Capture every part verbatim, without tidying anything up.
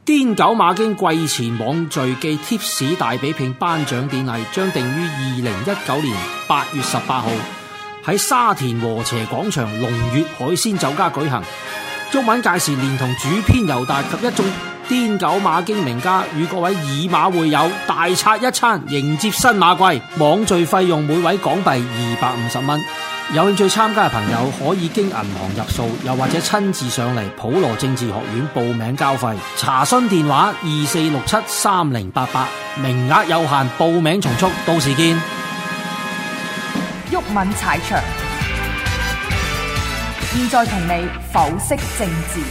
癲狗馬經季前網聚記貼士大比拼頒獎典禮將定於二零一九年八月十八號喺沙田禾輋廣場龍悅海鮮酒家舉行。毓民屆時連同主編尤達及一眾癲狗馬經名家與各位以馬會友大餐一餐，迎接新馬季。網聚費用每位港幣二百五十蚊。有興趣參加嘅朋友可以經銀行入數，又或者親自上嚟普羅政治學院報名交費。查詢電話二四六七三零八八，名額有限，報名從速，到時見。 毓民踩場，現在同你剖析政治。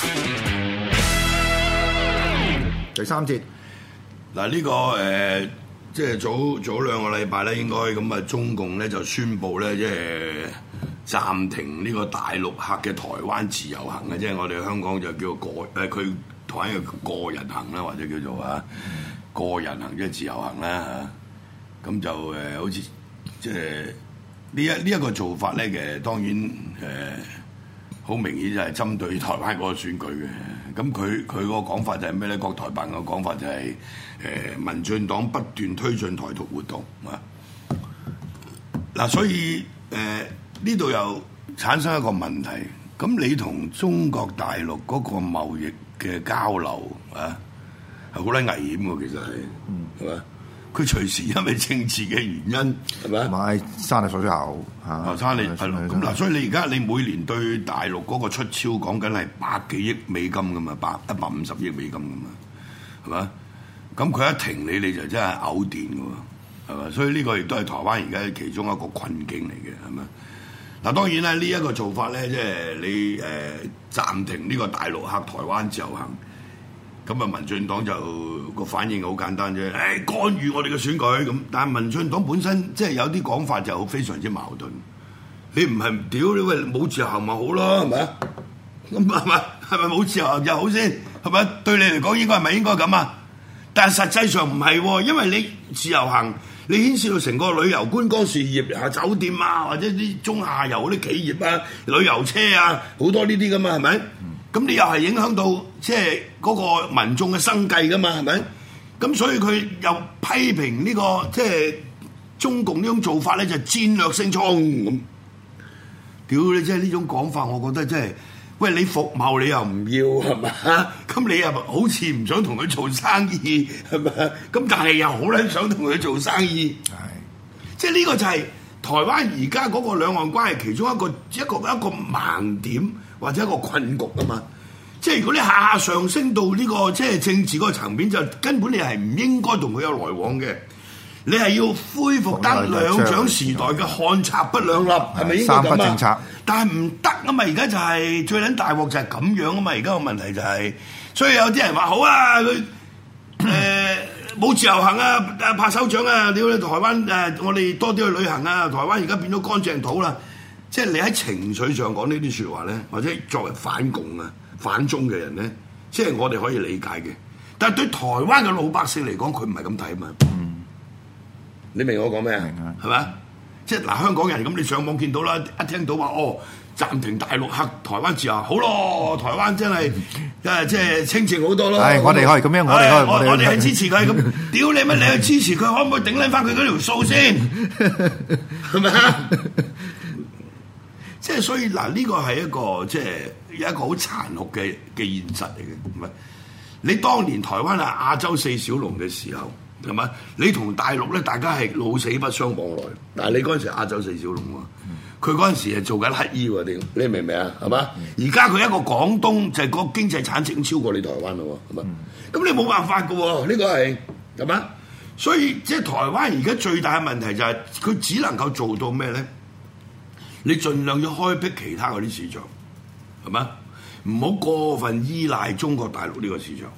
第三節嗱，呢個誒。即係早早兩個禮拜咧，應該咁啊，中共咧就宣布咧，即係暫停呢個大陸客嘅台灣自由行嘅，即係我哋香港就叫個誒，佢台灣叫個人行啦，或者叫做啊個人行即係自由行啦嚇。咁就誒好似即係呢一呢一個做法咧嘅，當然誒好明顯就係針對台灣嗰個選舉嘅。咁佢佢個講法就係咩咧？國台辦嘅講法就係、是、誒、呃、民進黨不斷推進台獨活動啊！嗱，所以誒呢度又產生一個問題。咁你同中國大陸嗰個貿易嘅交流啊，係好撚危險喎！其實係，係嘛、嗯？佢隨時因為政治嘅原因，係咪？ 買山地水之後嚇， 山地係咯。咁嗱，所以你而家你每年對大陸嗰個出超講緊係百幾億美金噶嘛，百一百五十億美金噶嘛，係嘛？咁佢一停你，你就真係嘔電噶喎，係嘛？所以呢個亦都係台灣而家其中一個困境嚟嘅，係咪？嗱，當然咧，呢、這、一個做法咧，即係你誒、呃、暫停呢個大陸客台灣自由行。咁啊，民進黨就個反應好簡單啫，誒、哎、干預我哋嘅選舉咁。但係民進黨本身即係有啲講法就非常之矛盾。你唔係唔屌你喂冇自由行咪好咯，係咪啊？咁係咪係咪冇自由行就好先？係咪？對你嚟講應該係咪應該咁啊？但係實際上唔係喎，因為你自由行你牽涉到成個旅遊觀光事業啊、酒店啊，或者啲中下游嗰啲企業啊、旅遊車啊，好多呢啲噶嘛，係咪？咁你又係影響到即係嗰個民眾嘅生計噶嘛，係咪？咁所以佢又批評呢個即係中共呢種做法咧，就戰略性錯誤咁。屌你！即係呢種講法，我覺得即係喂你服貿你又唔要係嘛？咁你又好似唔想同佢做生意係咪？咁但係又好撚想同佢做生意，係即係呢個就係台灣而家嗰個兩岸關係其中一個一個一個盲點。或者一個困局啊嘛，即係如果你下下上升到呢、這個即係政治嗰個層面，就根本你係唔應該同佢有來往嘅。你係要恢復得兩蔣時代嘅漢賊不兩立，係咪應該咁啊？三不政策，但係唔得啊嘛！而家就係、是、最撚大鑊就係咁樣啊嘛！而家個問題就係、是，所以有啲人話好啊，佢誒冇自由行啊，拍手掌啊！屌你台灣誒、呃，我哋多啲去旅行啊！台灣而家變咗乾淨土啦。即係你喺情緒上講呢啲説話咧，或者作為反共啊、反中嘅人咧，即係我哋可以理解嘅。但係對台灣嘅老百姓嚟講，佢唔係咁睇啊嘛。嗯，你明我講咩啊？明啊，係咪？即係嗱，香港人咁，你上網見到啦，一聽到話哦，暫停大陸客台灣自由，好咯，台灣真係誒即係清靜好多咯。係， 我哋可以咁樣，我哋可以， 我我哋係支持佢咁。屌你乜？你去支持佢，可唔可以頂撚翻佢嗰條數先？係咪啊？即係所以嗱，呢個係一個即係有一個好殘酷嘅嘅現實嚟嘅，唔係你當年台灣係亞洲四小龍嘅時候，係咪？你同大陸咧，大家係老死不相往來。但係你嗰陣時亞洲四小龍喎，佢嗰陣時係做緊乞衣喎，你你明唔明啊？係嘛？而家佢一個廣東就係個經濟產值超過你台灣咯，係嘛？咁、嗯、你冇辦法㗎喎，呢、這個係係嘛？所以即係台灣而家最大嘅問題就係、是、佢只能夠做到咩咧？你盡量要開闢其他嗰啲市場，係嘛？唔好過分依賴中國大陸呢個市場，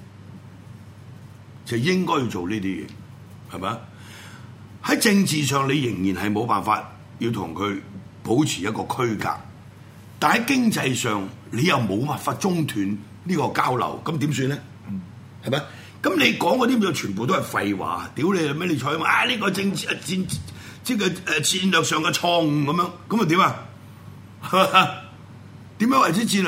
就應該要做呢啲嘢，係嘛？喺政治上你仍然係冇辦法要同佢保持一個區隔，但喺經濟上你又冇辦法中斷呢個交流，咁點算咧？係咪？咁你講嗰啲就全部都係廢話，屌你咩？你採訪啊呢、這個政治戰。即係誒戰略上嘅錯誤咁樣，咁啊點啊？點樣為之戰略？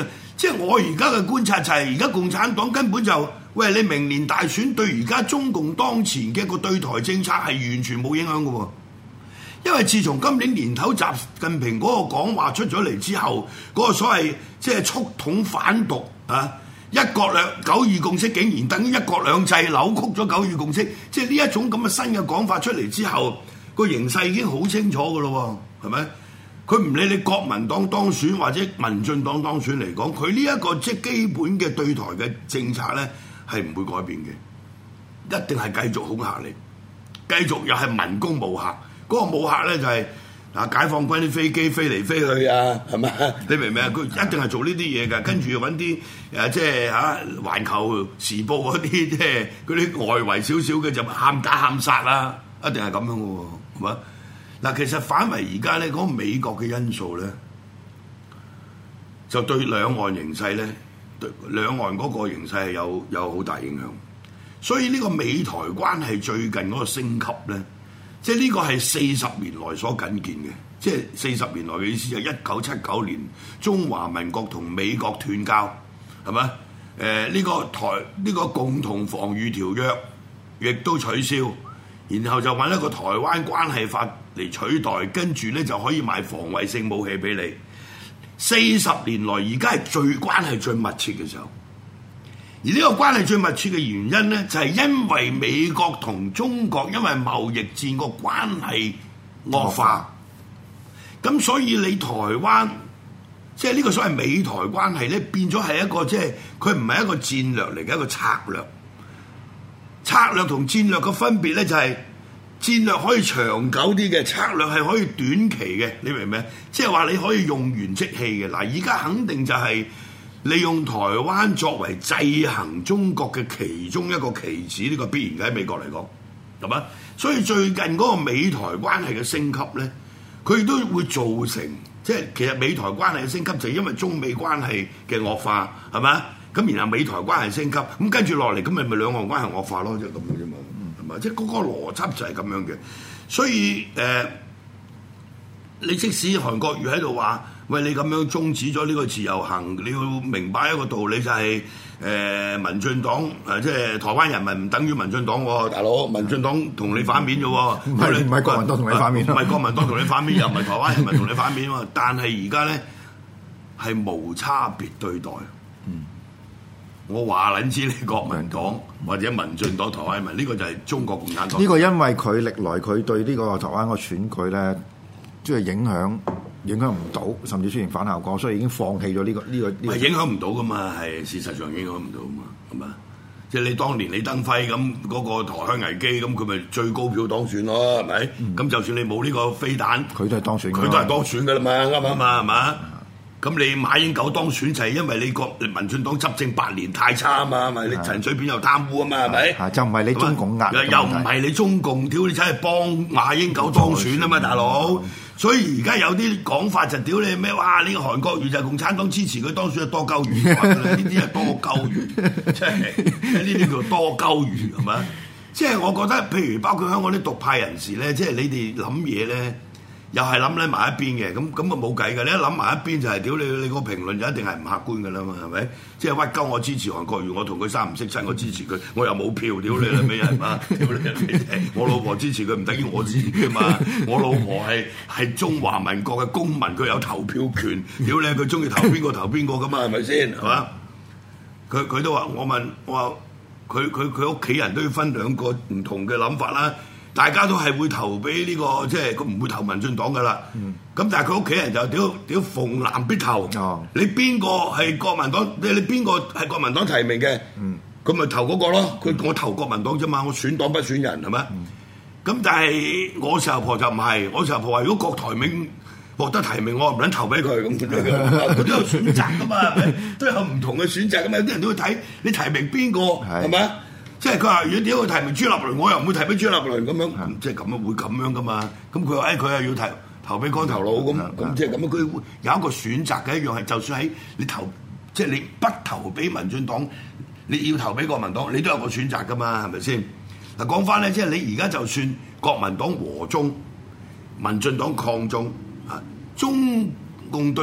即係我而家嘅觀察就係，而家共產黨根本就喂你明年大選對而家中共當前嘅個對台政策係完全冇影響嘅喎。因為自從今年年頭習近平嗰個講話出咗嚟之後，嗰、那個所謂即係促統反獨啊，一國兩九二共識竟然等於一國兩制，扭曲咗九二共識，即係呢一種咁嘅新嘅講法出嚟之後，個形勢已經好清楚嘅咯喎，係咪？佢唔理你國民黨當選或者民進黨當選嚟講，佢呢一個即係基本嘅對台嘅政策咧係唔會改變嘅，一定係繼續恐嚇你，繼續又係民工武嚇。嗰個武嚇咧就係嗱解放軍啲飛機飛嚟飛去啊，係咪？你明唔明啊？佢一定係做呢啲嘢㗎，跟住又揾啲誒即係嚇環球時報嗰啲即係嗰啲外圍少少嘅就喊打喊殺啦，一定係咁樣嘅喎，係嘛？嗱，其實反為而家咧嗰個美國嘅因素咧，就對兩岸形勢咧，對兩岸嗰個形勢係有有好大影響。所以呢個美台關係最近嗰個升級咧。即係呢個係四十年來所僅見嘅，即係四十年來嘅意思就係一九七九年中華民國同美國斷交，係咪？誒、呃、呢、這個台呢、這個共同防禦條約亦都取消，然後就揾一個台灣關係法嚟取代，跟住咧就可以買防衛性武器俾你。四十年來而家係最關係最密切嘅時候。而呢個關係最密切嘅原因咧，就係因為美國同中國因為貿易戰個關係惡化，咁所以你台灣即係呢個所謂美台關係咧，變咗係一個即係佢唔係一個戰略嚟嘅一個策略。策略同戰略嘅分別咧，就係戰略可以長久啲嘅，策略係可以短期嘅。你明唔明？即係話你可以用完即棄嘅。嗱，而家肯定就係利用台灣作為制衡中國嘅其中一個棋子，呢、這個必然嘅喺美國嚟講，係嘛？所以最近嗰個美台關係嘅升級咧，佢都會造成即係其實美台關係嘅升級就係因為中美關係嘅惡化，係嘛？咁然後美台關係升級，咁跟住落嚟咁咪咪兩岸關係惡化咯，就係咁樣啫嘛，係嘛？即係嗰個邏輯就係咁樣嘅。所以誒、呃，你即使韓國瑜喺度話，喂，你咁樣終止咗呢個自由行，你要明白一個道理就係、是、誒、呃、民進黨誒即係台灣人民唔等於民進黨喎，大佬，民進黨同你反面啫喎，唔係唔係國民黨同你反面，唔係國民黨同你反面，又唔係台灣人民同你反面喎。但係而家咧係無差別對待。嗯，我話撚知你國民黨或者民進黨台灣人民，呢、這個就係中國共產黨。呢個因為佢歷來佢對呢個台灣個選舉咧，即、就、係、是、影響。影響唔到，甚至出現反效果，所以已經放棄咗呢、這個呢、這個。唔係影響唔到噶嘛，係事實上影響唔到嘛，係嘛？即係你當年李登輝咁嗰個台海危機，咁佢咪最高票當選咯，係咪？咁、嗯、就算你冇呢個飛彈，佢都係當選，佢都係當選噶啦嘛，啱唔啱啊？係嘛？咁你馬英九當選就係因為你國民進黨執政八年太差啊嘛，咪你陳水扁又貪污啊嘛，係咪？就唔係你中共壓，又唔係你中共，屌你真係幫馬英九當選啊嘛，大佬！所以而家有啲講法就屌你咩？哇！呢個韓國瑜就係共產黨支持佢當選係多鳩餘，呢啲係多鳩餘，即係呢啲叫多鳩餘係咪？即係我覺得，譬如包括香港啲獨派人士咧，即係你哋諗嘢咧。又係諗喺埋一邊嘅，咁咁啊冇計嘅。你一諗埋一邊就係、是、屌你，你個評論就一定係唔客觀嘅啦嘛，係咪？即係屈鳩我支持韓國瑜，我同佢三唔識七，我支持佢，我又冇票，屌你啦咩人嘛？屌你！我老婆支持佢唔等於我支持佢嘛？我老婆係係中華民國嘅公民，佢有投票權，屌你！佢中意投邊個投邊個噶嘛？係咪先？係嘛？佢佢都話我問我話佢佢佢屋企人都要分兩個唔同嘅諗法啦。大家都係會投俾呢、這個，即係佢唔會投民進黨噶啦。咁、嗯、但係佢屋企人就屌屌逢藍必投。哦、你邊個係國民黨？你你邊個係國民黨提名嘅？咁咪、嗯、投嗰個咯。佢、嗯、我投國民黨啫嘛，我選黨不選人係咪？咁、嗯、但係我時候婆就唔係，我時候婆話如果郭台銘獲得提名，我唔撚投俾佢咁。佢都有選擇噶嘛，都有唔同嘅選擇噶嘛。有啲人都會睇你提名邊個係咪？即係佢話，如果點解提名朱立倫，我又唔會提俾朱立倫咁樣，嗯、即係咁樣會咁樣噶嘛？咁佢話誒，佢、哎、又要投投俾光頭佬咁，咁、嗯、即係咁樣。佢有一個選擇嘅一樣係，就算喺你投，即係你不投俾民進黨，你要投俾國民黨，你都有個選擇噶嘛？係咪先？嗱，講翻咧，即係你而家就算國民黨和中，民進黨抗中，啊，中共對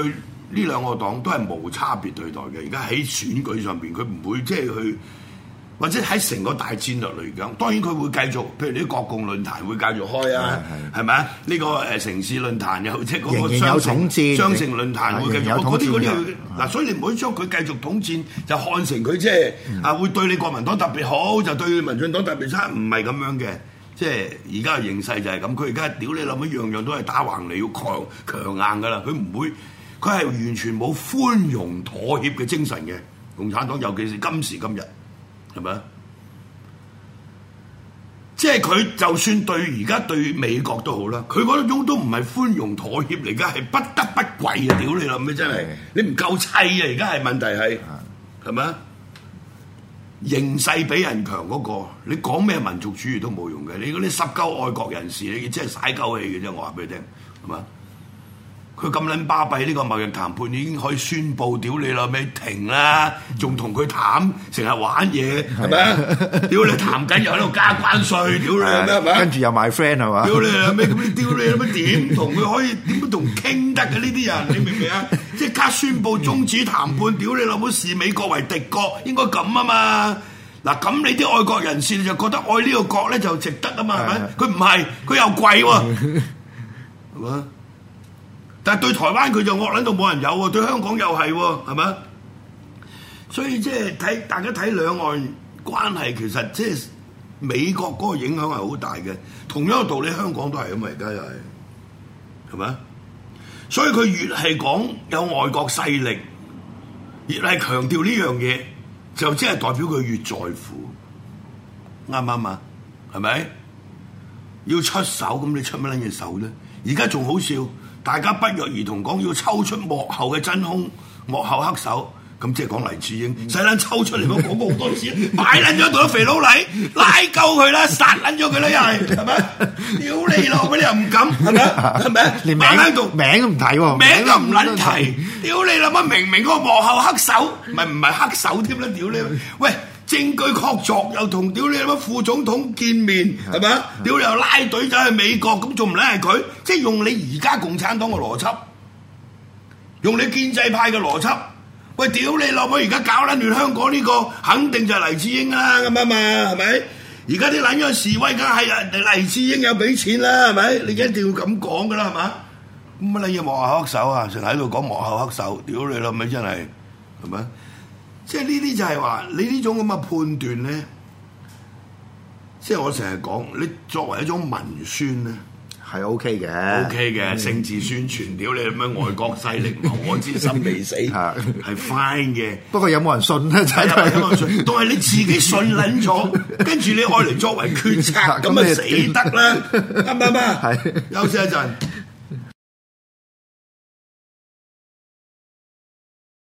呢兩個黨都係無差別對待嘅。而家喺選舉上邊，佢唔會即係去。或者喺成個大戰略嚟講，當然佢會繼續，譬如啲國共論壇會繼續開啊，係咪啊？呢個誒城市論壇又即係嗰個雙城雙城論壇會繼續，嗰啲嗰啲嗱，所以你唔可以將佢繼續統戰，就看成佢即係啊會對你國民黨特別好，就對民進黨特別差，唔係咁樣嘅。即係而家嘅形勢就係咁，佢而家屌你諗一樣樣都係打橫嚟，要強強硬㗎啦，佢唔會，佢係完全冇寬容妥協嘅精神嘅。共產黨尤其是今時今日。係咪啊？即係佢就算對而家對美國都好啦，佢嗰種都唔係寬容妥協嚟㗎，係不得不跪啊！屌你啦，咩真係你唔夠砌啊！而家係問題係係咪啊？形勢比人強嗰個，你講咩民族主義都冇用嘅。你嗰啲濕鳩愛國人士，你真係嘥鳩氣嘅啫。我話俾你聽，係嘛？佢咁撚巴閉，呢個貿易談判已經可以宣佈，屌你老味停啦，仲同佢談，成日玩嘢，係咪啊？屌你談緊又喺度加關稅，屌你咩係咪？ 跟住又買 friend 係嘛？ 屌你老味咁，你屌你老味點同佢可以點同傾得嘅呢啲人？你明唔明啊？即刻宣佈終止談判，屌你老母視美國為敵國，應該咁啊嘛！嗱咁你啲愛國人士你就覺得愛呢個國咧就值得啊嘛，係咪？佢唔係，佢又貴喎，係嘛？但係對台灣佢就惡撚到冇人有喎，對香港又係喎，係咪？所以即係睇大家睇兩岸關係，其實即係美國嗰個影響係好大嘅。同樣嘅道理，香港都係咁啊，而家又係，係咪？所以佢越係講有外國勢力，越係強調呢樣嘢，就即係代表佢越在乎，啱唔啱啊？係咪？要出手咁，你出乜撚嘢手咧？而家仲好笑。大家不約而同講要抽出幕後嘅真兇、幕後黑手，咁即係講黎智英，使撚抽出嚟講講過好多次，擺撚咗度肥佬黎，拉鳩佢啦，殺撚咗佢啦，又係係咪？屌你咯，佢哋又唔敢，係咪？係咪？連名喺度名都唔睇喎， 名都唔撚提，屌你啦乜？明明嗰個幕後黑手，咪唔係黑手添啦，屌你！喂！證據確鑿，又同屌你乜副總統見面，係咪啊？屌你又拉隊走去美國，咁仲唔撚係佢？即係用你而家共產黨嘅邏輯，用你建制派嘅邏輯。喂，屌你老母！而家搞撚亂香港呢個，肯定就係黎智英啦，咁啊嘛，係咪？而家啲撚樣示威，梗係黎智英有俾錢啦，係咪？你一定要咁講噶啦，係嘛？咁乜撚嘢幕後黑手啊？成日喺度講幕後黑手，屌你老味真係，係咪？即係呢啲就係話，你呢種咁嘅判斷咧，即係我成日講，你作為一種文宣咧， 係 O K 嘅 ，O K 嘅政治宣傳，屌你咁樣外國勢力謀我之心未死，係 fine 嘅。 不過有冇人信咧？就係有冇人信，都係你自己信撚咗，跟住你愛嚟作為決策，咁啊死得啦，啱唔啱啊？係，休息一陣。